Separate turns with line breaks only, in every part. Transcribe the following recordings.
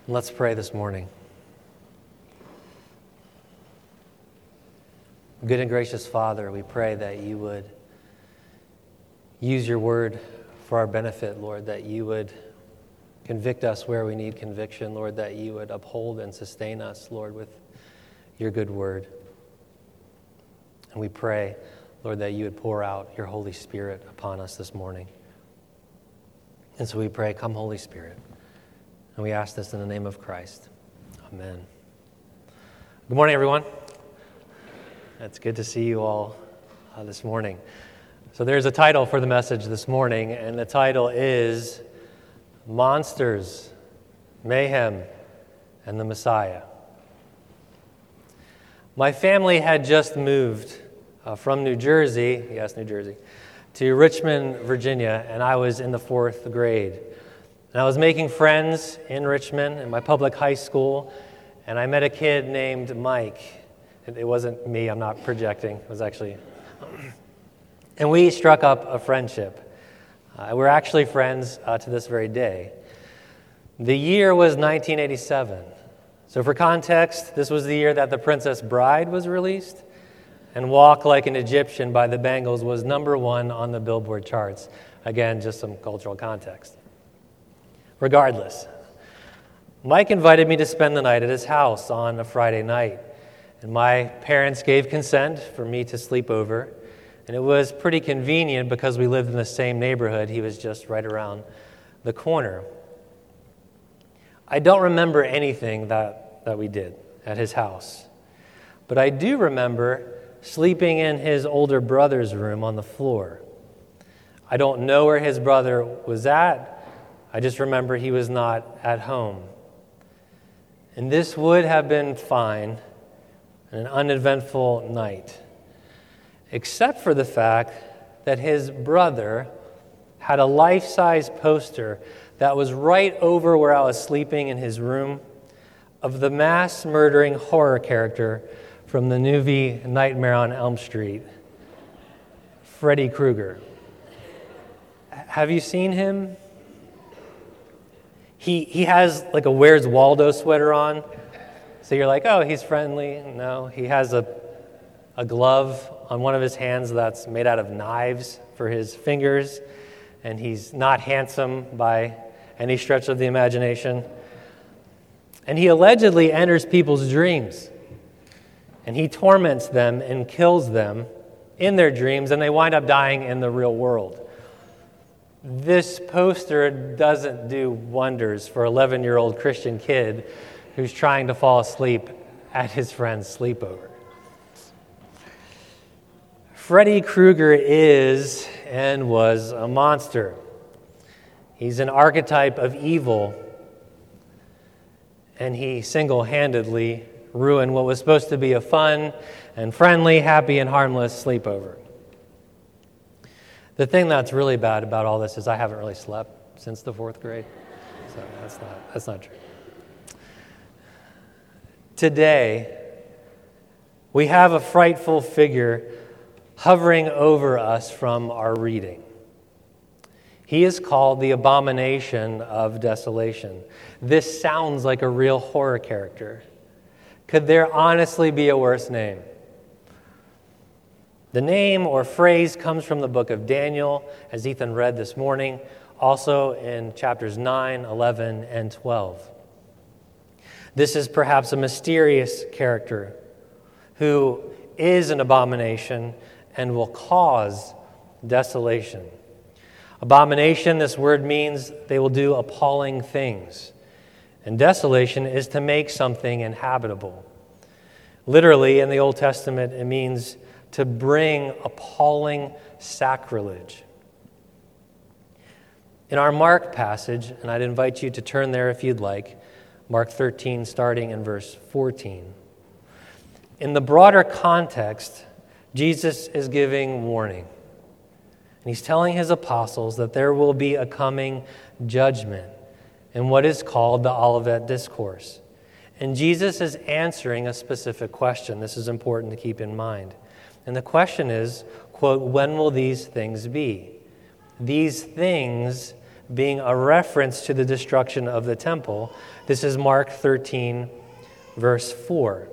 Let's pray this morning. Good and gracious Father, we pray that you would use your word for our benefit, Lord, that you would convict us where we need conviction, Lord, that you would uphold and sustain us, Lord, with your good word. And we pray, Lord, that you would pour out your Holy Spirit upon us this morning. And so we pray, come Holy Spirit. And we ask this in the name of Christ. Amen. Good morning, everyone. It's good to see you all this morning. So there's a title for the message this morning, and the title is Monsters, Mayhem, and the Messiah. My family had just moved from New Jersey, to Richmond, Virginia, and I was in the 4th grade. And I was making friends in Richmond in my public high school, and I met a kid named Mike. It wasn't me, I'm not projecting, it was actually... And we struck up a friendship. We're actually friends to this very day. The year was 1987. So for context, this was the year that The Princess Bride was released, and Walk Like an Egyptian by the Bangles was #1 on the Billboard charts. Again, just some cultural context. Regardless, Mike invited me to spend the night at his house on a Friday night, and my parents gave consent for me to sleep over, and it was pretty convenient because we lived in the same neighborhood. He was just right around the corner. I don't remember anything that we did at his house, but I do remember sleeping in his older brother's room on the floor. I don't know where his brother was at. I just remember he was not at home. And this would have been fine, an uneventful night, except for the fact that his brother had a life-size poster that was right over where I was sleeping in his room of the mass-murdering horror character from the movie Nightmare on Elm Street, Freddy Krueger. Have you seen him? He has like a Where's Waldo sweater on. So you're like, oh, he's friendly. No, he has a glove on one of his hands that's made out of knives for his fingers, and he's not handsome by any stretch of the imagination. And he allegedly enters people's dreams, and he torments them and kills them in their dreams, and they wind up dying in the real world. This poster doesn't do wonders for an 11-year-old Christian kid who's trying to fall asleep at his friend's sleepover. Freddy Krueger is and was a monster. He's an archetype of evil, and he single-handedly ruined what was supposed to be a fun and friendly, happy and harmless sleepover. The thing that's really bad about all this is I haven't really slept since the 4th grade, so that's not true. Today, we have a frightful figure hovering over us from our reading. He is called the Abomination of Desolation. This sounds like a real horror character. Could there honestly be a worse name? The name or phrase comes from the book of Daniel, as Ethan read this morning, also in chapters 9, 11, and 12. This is perhaps a mysterious character who is an abomination and will cause desolation. Abomination, this word means they will do appalling things. And desolation is to make something inhabitable. Literally, in the Old Testament, it means to bring appalling sacrilege. In our Mark passage, and I'd invite you to turn there if you'd like, Mark 13, starting in verse 14. In the broader context, Jesus is giving warning. And he's telling his apostles that there will be a coming judgment in what is called the Olivet Discourse. And Jesus is answering a specific question. This is important to keep in mind. And the question is, quote, when will these things be? These things being a reference to the destruction of the temple. This is Mark 13, verse 4.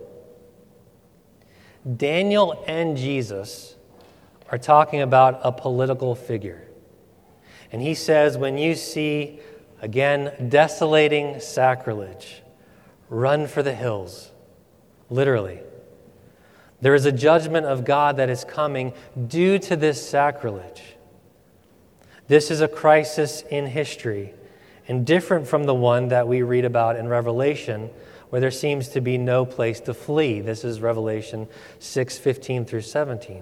Daniel and Jesus are talking about a political figure. And he says, when you see, again, desolating sacrilege, run for the hills. Literally. There is a judgment of God that is coming due to this sacrilege. This is a crisis in history, and different from the one that we read about in Revelation, where there seems to be no place to flee. This is Revelation 6:15 through 17.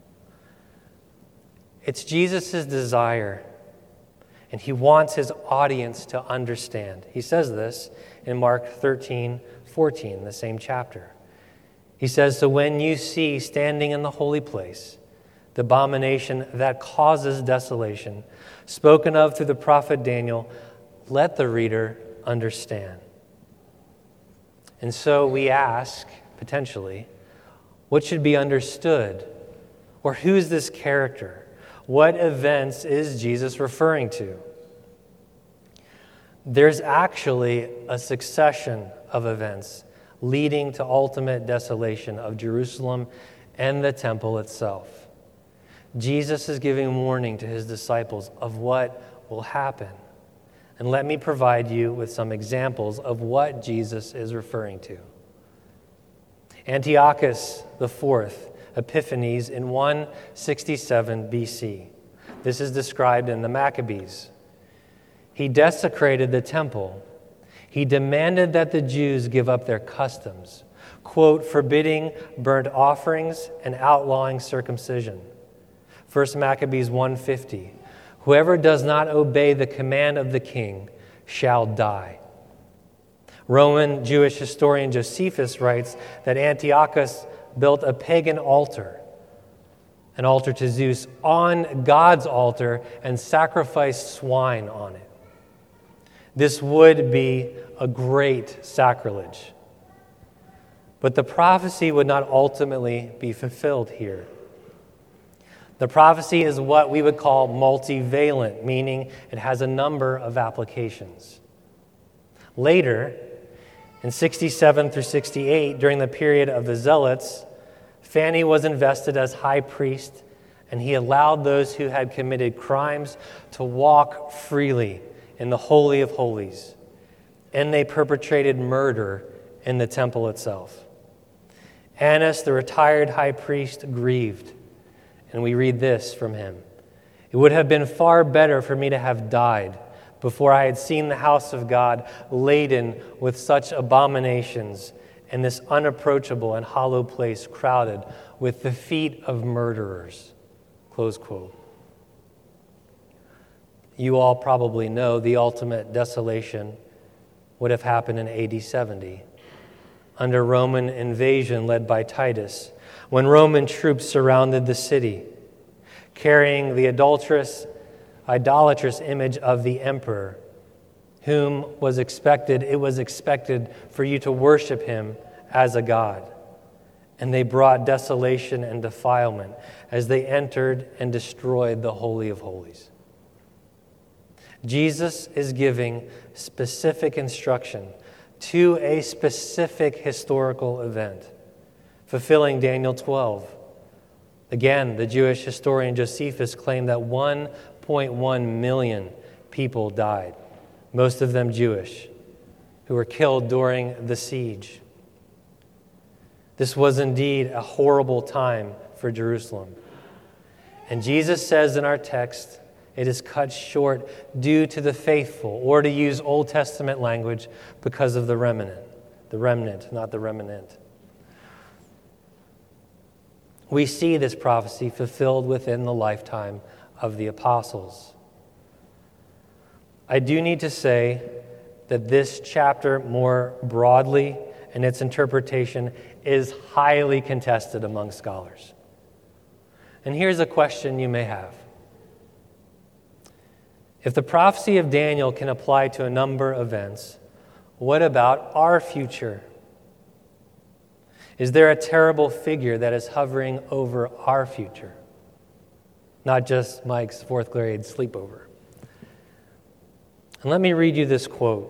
It's Jesus' desire, and he wants his audience to understand. He says this in Mark 13:14, the same chapter. He says, "So when you see standing in the holy place the abomination that causes desolation, spoken of through the prophet Daniel, let the reader understand." And so we ask, potentially, what should be understood? Or who's this character? What events is Jesus referring to? There's actually a succession of events leading to ultimate desolation of Jerusalem and the temple itself. Jesus is giving warning to his disciples of what will happen. And let me provide you with some examples of what Jesus is referring to. Antiochus IV Epiphanes in 167 BC. This is described in the Maccabees. He desecrated the temple. He demanded that the Jews give up their customs, quote, forbidding burnt offerings and outlawing circumcision. 1 Maccabees 1:50. Whoever does not obey the command of the king shall die. Roman Jewish historian Josephus writes that Antiochus built a pagan altar, an altar to Zeus, on God's altar and sacrificed swine on it. This would be a great sacrilege. But the prophecy would not ultimately be fulfilled here. The prophecy is what we would call multivalent, meaning it has a number of applications. Later, in 67 through 68, during the period of the Zealots, Phanny was invested as high priest, and he allowed those who had committed crimes to walk freely in the Holy of Holies, and they perpetrated murder in the temple itself. Annas, the retired high priest, grieved, and we read this from him. It would have been far better for me to have died before I had seen the house of God laden with such abominations and this unapproachable and hollow place crowded with the feet of murderers. Close quote. You all probably know the ultimate desolation would have happened in AD 70 under Roman invasion led by Titus, when Roman troops surrounded the city, carrying the idolatrous image of the emperor, whom it was expected for you to worship him as a god. And they brought desolation and defilement as they entered and destroyed the Holy of Holies. Jesus is giving specific instruction to a specific historical event, fulfilling Daniel 12. Again, the Jewish historian Josephus claimed that 1.1 million people died, most of them Jewish, who were killed during the siege. This was indeed a horrible time for Jerusalem. And Jesus says in our text, it is cut short due to the faithful, or to use Old Testament language, because of the remnant. The remnant, not the remnant. We see this prophecy fulfilled within the lifetime of the apostles. I do need to say that this chapter, more broadly in its interpretation, is highly contested among scholars. And here's a question you may have. If the prophecy of Daniel can apply to a number of events, what about our future? Is there a terrible figure that is hovering over our future? Not just Mike's fourth grade sleepover. And let me read you this quote.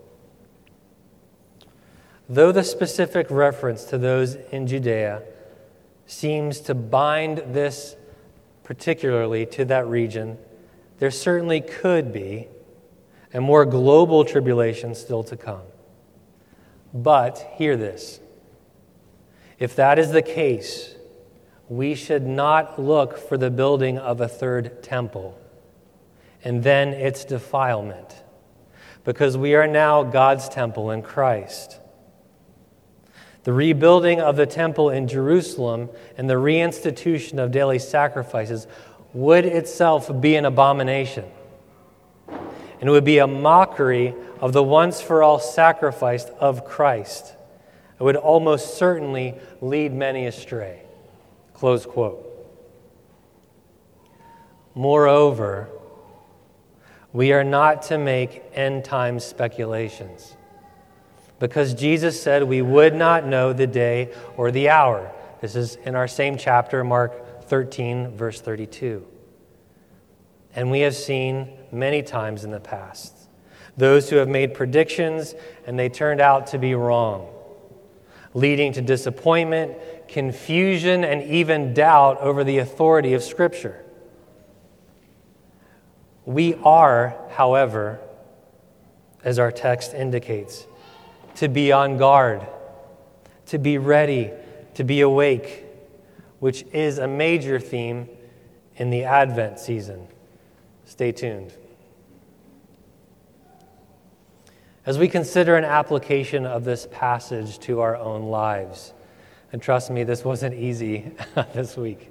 Though the specific reference to those in Judea seems to bind this particularly to that region, there certainly could be a more global tribulation still to come. But hear this. If that is the case, we should not look for the building of a third temple and then its defilement, because we are now God's temple in Christ. The rebuilding of the temple in Jerusalem and the reinstitution of daily sacrifices would itself be an abomination. And it would be a mockery of the once-for-all sacrifice of Christ. It would almost certainly lead many astray. Close quote. Moreover, we are not to make end-time speculations, because Jesus said we would not know the day or the hour. This is in our same chapter, Mark 13, verse 32. And we have seen many times in the past those who have made predictions and they turned out to be wrong, leading to disappointment, confusion, and even doubt over the authority of Scripture. We are, however, as our text indicates, to be on guard, to be ready, to be awake, which is a major theme in the Advent season. Stay tuned. As we consider an application of this passage to our own lives, and trust me, this wasn't easy this week.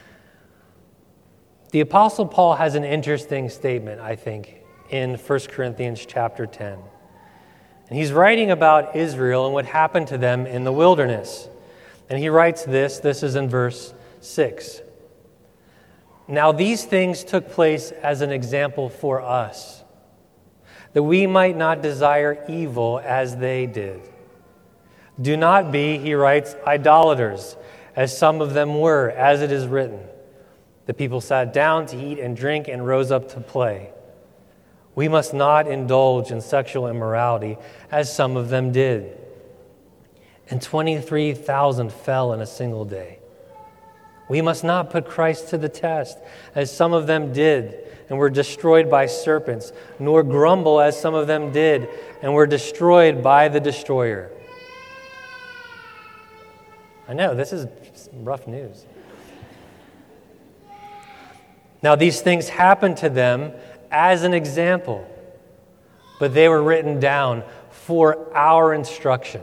The Apostle Paul has an interesting statement, I think, in 1 Corinthians chapter 10. And he's writing about Israel and what happened to them in the wilderness. And he writes this is in verse 6. Now these things took place as an example for us, that we might not desire evil as they did. Do not be, he writes, idolaters, as some of them were, as it is written. The people sat down to eat and drink and rose up to play. We must not indulge in sexual immorality, as some of them did. And 23,000 fell in a single day. We must not put Christ to the test, as some of them did, and were destroyed by serpents, nor grumble, as some of them did, and were destroyed by the destroyer. I know, this is rough news. Now, these things happened to them as an example, but they were written down for our instruction.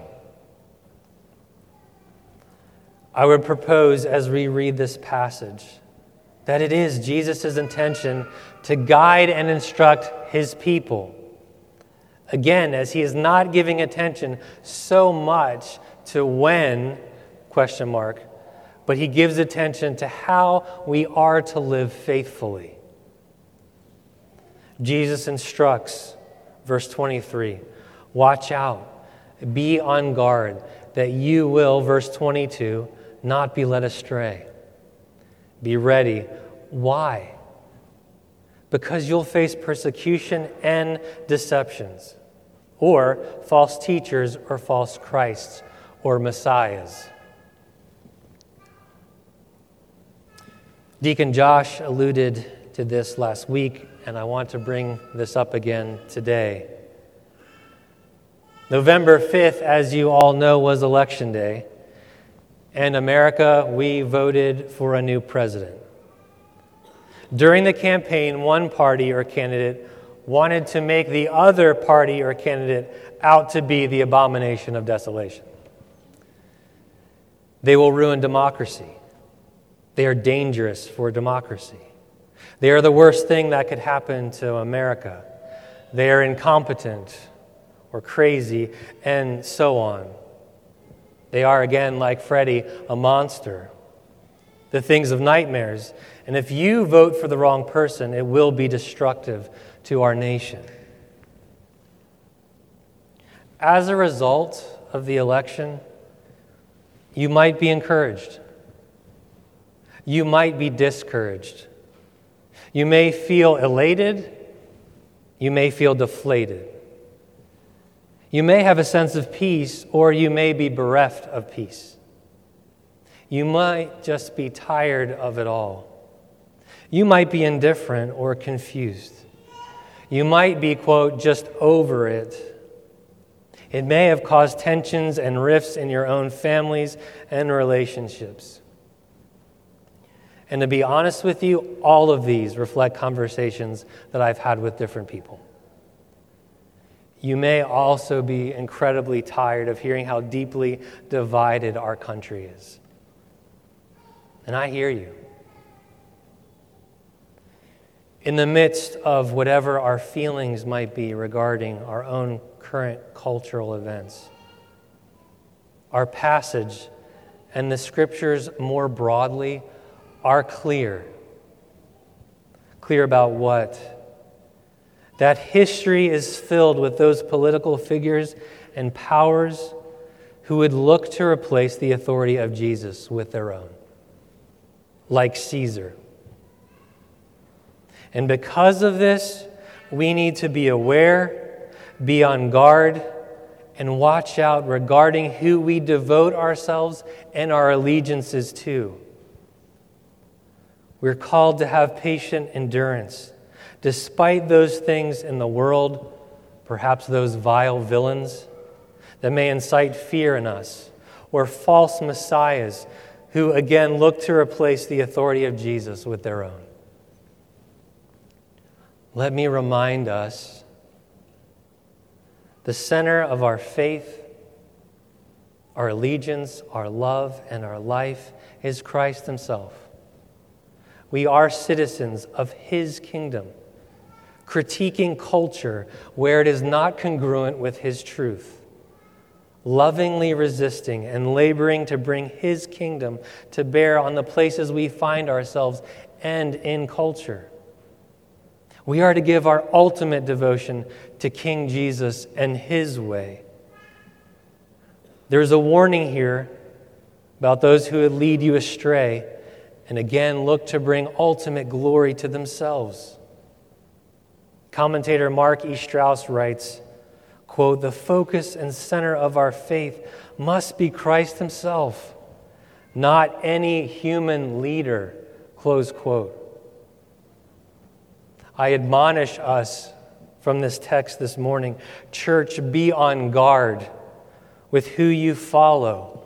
I would propose, as we read this passage, that it is Jesus' intention to guide and instruct his people. Again, as he is not giving attention so much to when, ? But he gives attention to how we are to live faithfully. Jesus instructs, verse 23, watch out, be on guard, that you will, verse 22, not be led astray. Be ready. Why? Because you'll face persecution and deceptions, or false teachers or false Christs or Messiahs. Deacon Josh alluded to this last week, and I want to bring this up again today. November 5th, as you all know, was Election Day. In America, we voted for a new president. During the campaign, one party or candidate wanted to make the other party or candidate out to be the abomination of desolation. They will ruin democracy. They are dangerous for democracy. They are the worst thing that could happen to America. They are incompetent or crazy, and so on. They are, again, like Freddie, a monster. The things of nightmares. And if you vote for the wrong person, it will be destructive to our nation. As a result of the election, you might be encouraged. You might be discouraged. You may feel elated. You may feel deflated. You may have a sense of peace, or you may be bereft of peace. You might just be tired of it all. You might be indifferent or confused. You might be, quote, just over it. It may have caused tensions and rifts in your own families and relationships. And to be honest with you, all of these reflect conversations that I've had with different people. You may also be incredibly tired of hearing how deeply divided our country is. And I hear you. In the midst of whatever our feelings might be regarding our own current cultural events, our passage and the scriptures more broadly are clear. Clear about what? That history is filled with those political figures and powers who would look to replace the authority of Jesus with their own, like Caesar. And because of this, we need to be aware, be on guard, and watch out regarding who we devote ourselves and our allegiances to. We're called to have patient endurance, despite those things in the world, perhaps those vile villains that may incite fear in us, or false messiahs who again look to replace the authority of Jesus with their own. Let me remind us, the center of our faith, our allegiance, our love, and our life is Christ Himself. We are citizens of His kingdom, critiquing culture where it is not congruent with His truth, lovingly resisting and laboring to bring His kingdom to bear on the places we find ourselves and in culture. We are to give our ultimate devotion to King Jesus and His way. There's a warning here about those who would lead you astray and again look to bring ultimate glory to themselves. Commentator Mark E. Strauss writes, quote, "The focus and center of our faith must be Christ Himself, not any human leader," close quote. I admonish us from this text this morning, church, be on guard with who you follow.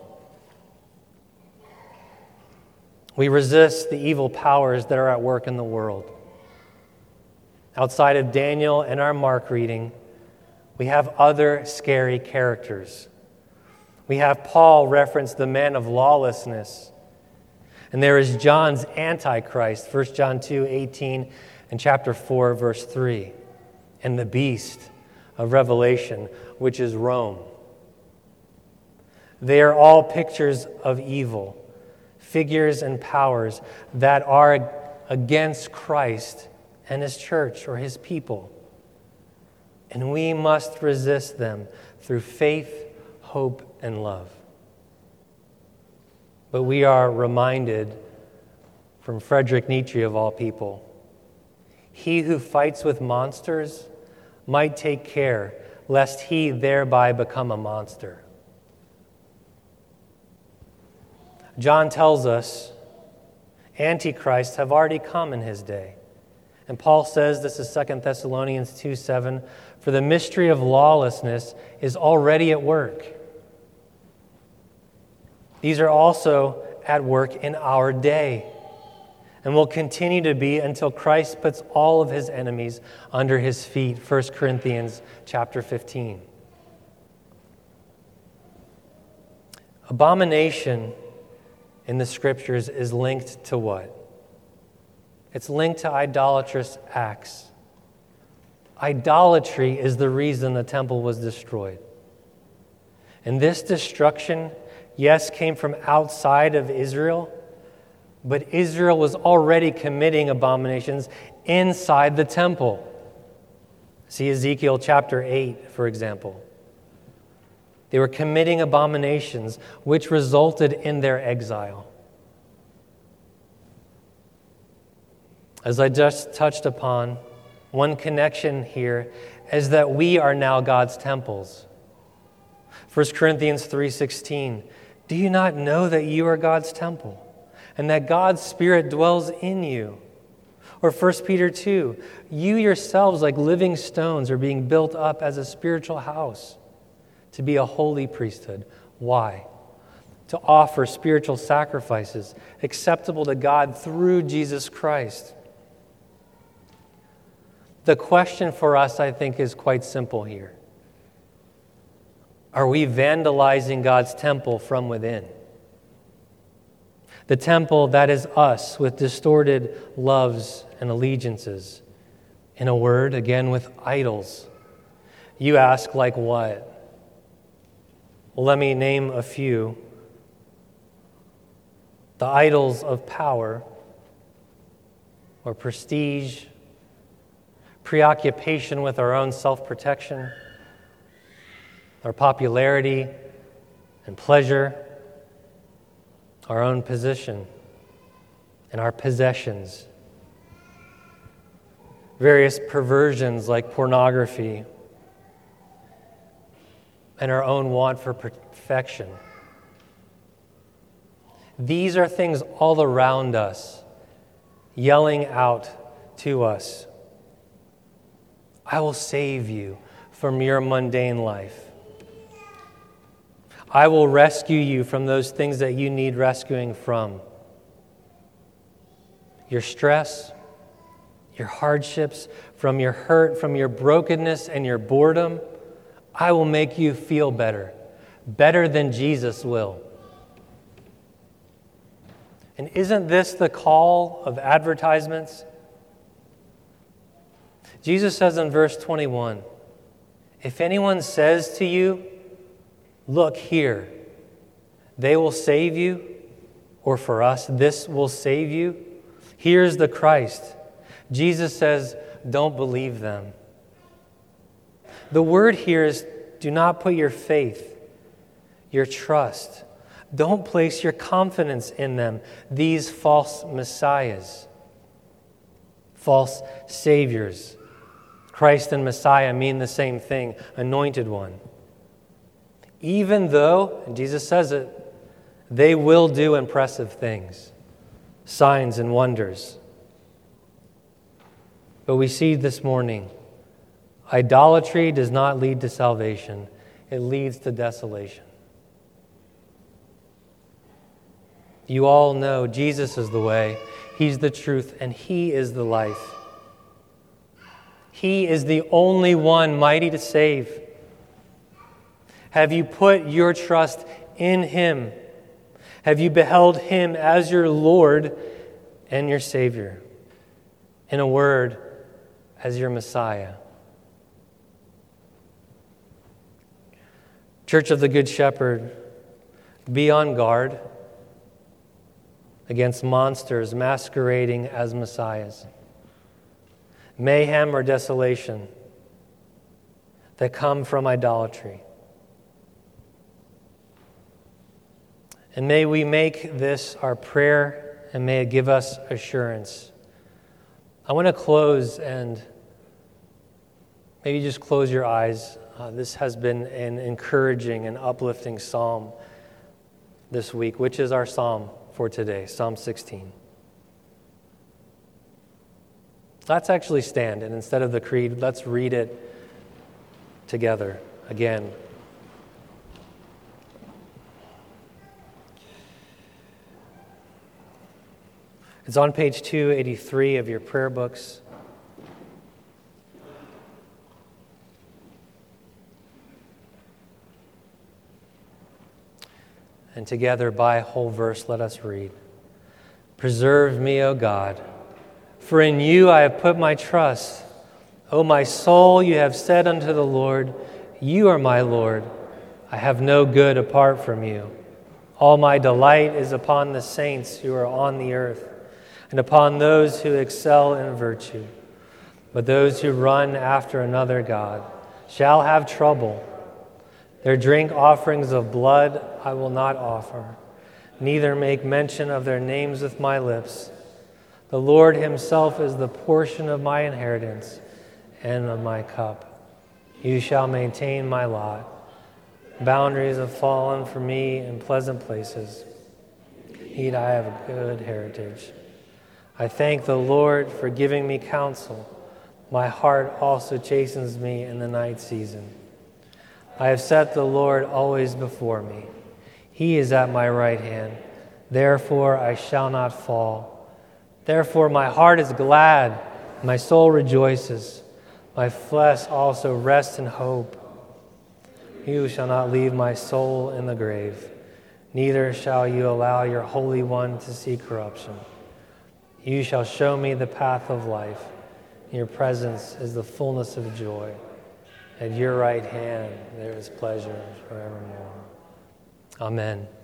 We resist the evil powers that are at work in the world. Outside of Daniel and our Mark reading, we have other scary characters. We have Paul reference the man of lawlessness. And there is John's Antichrist, 1 John 2:18 and chapter 4, verse 3. And the beast of Revelation, which is Rome. They are all pictures of evil, figures and powers that are against Christ and His church or His people. And we must resist them through faith, hope, and love. But we are reminded from Friedrich Nietzsche, of all people, he who fights with monsters might take care lest he thereby become a monster. John tells us antichrists have already come in his day. And Paul says, this is 2 Thessalonians 2:7, for the mystery of lawlessness is already at work. These are also at work in our day and will continue to be until Christ puts all of His enemies under His feet, 1 Corinthians chapter 15. Abomination in the Scriptures is linked to what? It's linked to idolatrous acts. Idolatry is the reason the temple was destroyed. And this destruction, yes, came from outside of Israel, but Israel was already committing abominations inside the temple. See Ezekiel chapter 8, for example. They were committing abominations, which resulted in their exile. As I just touched upon, One connection here is that we are now God's temples. 1 Corinthians 3:16, do you not know that you are God's temple and that God's Spirit dwells in you? Or 1 Peter 2, you yourselves like living stones are being built up as a spiritual house to be a holy priesthood. Why? To offer spiritual sacrifices acceptable to God through Jesus Christ. The question for us, I think, is quite simple here. Are we vandalizing God's temple from within? The temple that is us with distorted loves and allegiances. In a word, again, with idols. You ask, like what? Well, let me name a few. The idols of power or prestige, preoccupation with our own self-protection, our popularity and pleasure, our own position and our possessions, various perversions like pornography, and our own want for perfection. These are things all around us, yelling out to us, I will save you from your mundane life. I will rescue you from those things that you need rescuing from. Your stress, your hardships, from your hurt, from your brokenness and your boredom. I will make you feel better, better than Jesus will. And isn't this the call of advertisements? Jesus says in verse 21, if anyone says to you, look here, they will save you, or for us, this will save you. Here's the Christ. Jesus says, don't believe them. The word here is do not put your faith, your trust. Don't place your confidence in them, these false messiahs, false saviors. Christ and Messiah mean the same thing, anointed one. Even though, and Jesus says it, they will do impressive things, signs and wonders. But we see this morning, idolatry does not lead to salvation. It leads to desolation. You all know Jesus is the way, He's the truth, and He is the life. He is the only one mighty to save. Have you put your trust in Him? Have you beheld Him as your Lord and your Savior? In a word, as your Messiah. Church of the Good Shepherd, be on guard against monsters masquerading as messiahs, mayhem or desolation that come from idolatry. And may we make this our prayer, and may it give us assurance. I want to close, and maybe just close your eyes. This has been an encouraging and uplifting psalm this week, which is our psalm for today, Psalm 16. Let's actually stand, and instead of the creed, let's read it together again. It's on page 283 of your prayer books. And together, by whole verse, let us read. Preserve me, O God, for in you I have put my trust. O my soul, you have said unto the Lord, you are my Lord. I have no good apart from you. All my delight is upon the saints who are on the earth, and upon those who excel in virtue. But those who run after another God shall have trouble. Their drink offerings of blood I will not offer, neither make mention of their names with my lips. The Lord himself is the portion of my inheritance, end of my cup. You shall maintain my lot. Boundaries have fallen for me in pleasant places. Indeed, I have a good heritage. I thank the Lord for giving me counsel. My heart also chastens me in the night season. I have set the Lord always before me. He is at my right hand. Therefore I shall not fall. Therefore my heart is glad, my soul rejoices. My flesh also rests in hope. You shall not leave my soul in the grave, neither shall you allow your Holy One to see corruption. You shall show me the path of life. In your presence is the fullness of joy. At your right hand there is pleasure forevermore. Amen.